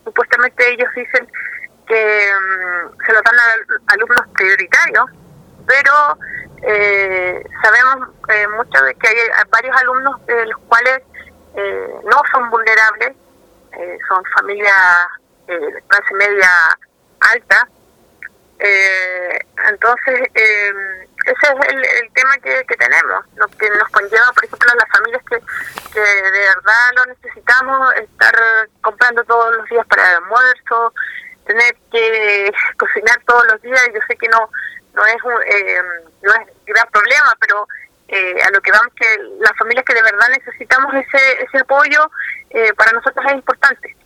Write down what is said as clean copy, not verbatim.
supuestamente ellos dicen que se lo dan a alumnos prioritarios, pero sabemos mucho de que hay varios alumnos de los cuales no son vulnerables, son familias de clase media alta. Entonces ese es el tema que tenemos, lo que nos conlleva, por ejemplo, a las familias que de verdad lo necesitamos, estar comprando todos los días para el almuerzo, tener que cocinar todos los días. Yo sé que no es no es gran problema, pero a lo que vamos, que las familias que de verdad necesitamos ese apoyo, para nosotros es importante.